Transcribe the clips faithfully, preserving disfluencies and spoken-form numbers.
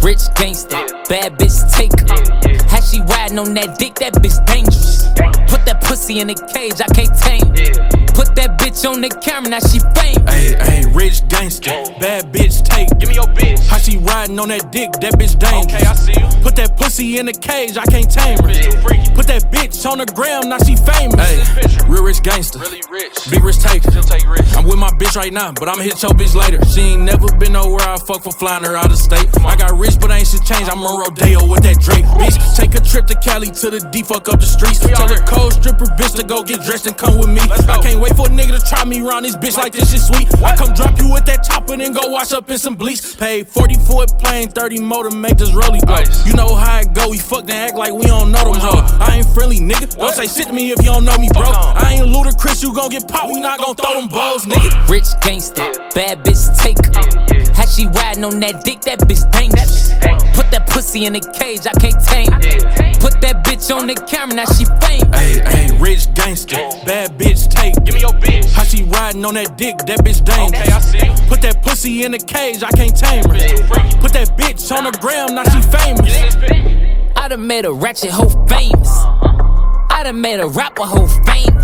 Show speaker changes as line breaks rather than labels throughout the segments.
Rich gangster, bad bitch taker. How she riding on that dick, that bitch dangerous. Put that pussy in a cage, I can't tame it. Put that bitch on the camera, now she famous.
Ayy, ayy, rich gangster, bad bitch take.
Give me your bitch.
How she riding on that dick, that bitch dangerous.
Okay, I see you.
Put that pussy in a cage, I can't tame her. Put that bitch on the gram, now she famous. Ayy, real rich gangster,
Really rich.
big rich taker.
She'll take rich.
I'm with my bitch right now, but I'ma hit your bitch later. She ain't never been nowhere I fuck for flying her out of state. I got rich, but I ain't shit changed. I'm a Rodeo with that Drake, bitch. Take a trip to Cali to the D, fuck up the streets. Tell her cold stripper bitch to go get dressed and come with me. I can't wait for a nigga to try me around this bitch like this shit sweet. I come drop you with that chopper and go wash up in some bleach. Paid forty for a plane, thirty more to make this rollie blow. You know how it go, we fuck and act like we don't know them hoes. I ain't friendly, nigga. Don't say shit to me if you don't know me, bro. I ain't Ludacris, you gon' get popped, we not gon' throw them balls, nigga.
Rich gangster, bad bitch taker. How she riding on that dick, that bitch dangerous. Put that pussy in a cage, I can't tame it. Put that bitch on the camera, now she famous.
Ayy, ayy, rich gangster, bad bitch take.
Give me your bitch.
How she riding on that dick, that bitch dangerous.
Okay, I see you.
Put that pussy in a cage, I can't tame her. Put that bitch on the gram, now she famous.
I done made a ratchet hoe famous. I done made a rapper hoe famous.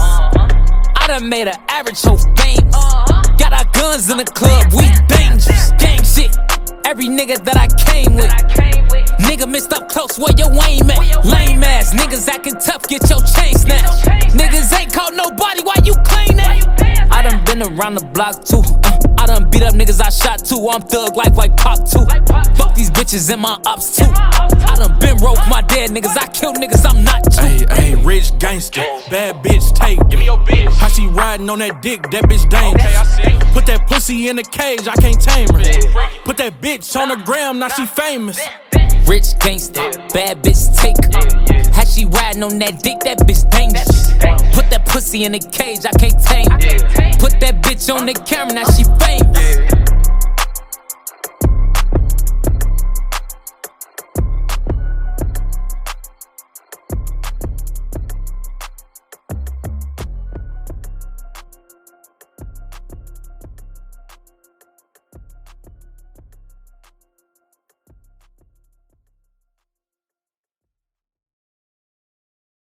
I done made an average hoe famous. Got our guns in the club, we dangerous. Gang shit, every nigga that I came with. Nigga missed up close, where your aim at? Lame ass, niggas acting tough, get your chain snatched. Niggas ain't caught nobody, why you claim that? I done been around the block too. Uh, I done beat up niggas I shot too. I'm thug life like Pop too. Fuck these bitches in my ops too. I done been rope my dead niggas. I kill niggas, I'm not you.
Ayy, ayy, rich gangster, bad bitch take.
Give me your bitch.
How she riding on that dick, that bitch dangerous.
Okay, I see you.
Put that pussy in a cage, I can't tame her. Put that bitch on the gram, now she famous.
Rich gangster, bad bitch taker. How she riding on that dick, that bitch dangerous. Put that pussy in a cage, I can't tame it. Put that bitch on the camera, now she famous.